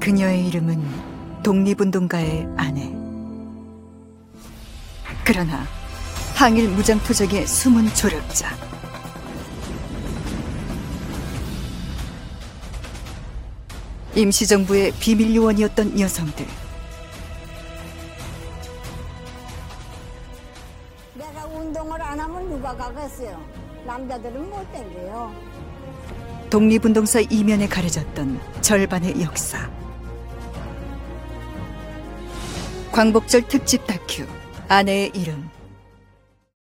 그녀의 이름은 독립운동가의 아내. 그러나 항일 무장투쟁의 숨은 조력자. 임시정부의 비밀 요원이었던 여성들. 내가 운동을 안 하면 누가 가겠어요? 남자들은 못 땡겨요. 독립운동사 이면에 가려졌던 절반의 역사. 광복절 특집 다큐 아내의 이름.